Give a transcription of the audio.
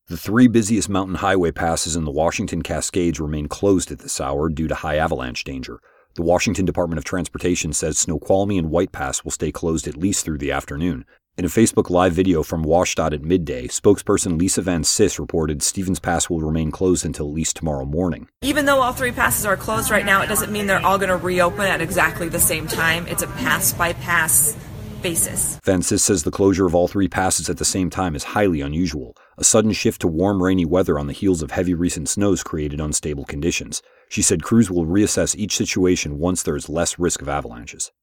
The three busiest mountain highway passes in the Washington Cascades remain closed at this hour due to high avalanche danger. The Washington Department of Transportation says Snoqualmie and White Pass will stay closed at least through the afternoon. In a Facebook Live video from WashDOT at midday, spokesperson Lisa Van Cis reported Stevens Pass will remain closed until at least tomorrow morning. Even though all three passes are closed right now, it doesn't mean they're all going to reopen at exactly the same time. It's a pass-by-pass basis. Van Cis says the closure of all three passes at the same time is highly unusual. A sudden shift to warm, rainy weather on the heels of heavy recent snows created unstable conditions. She said crews will reassess each situation once there is less risk of avalanches.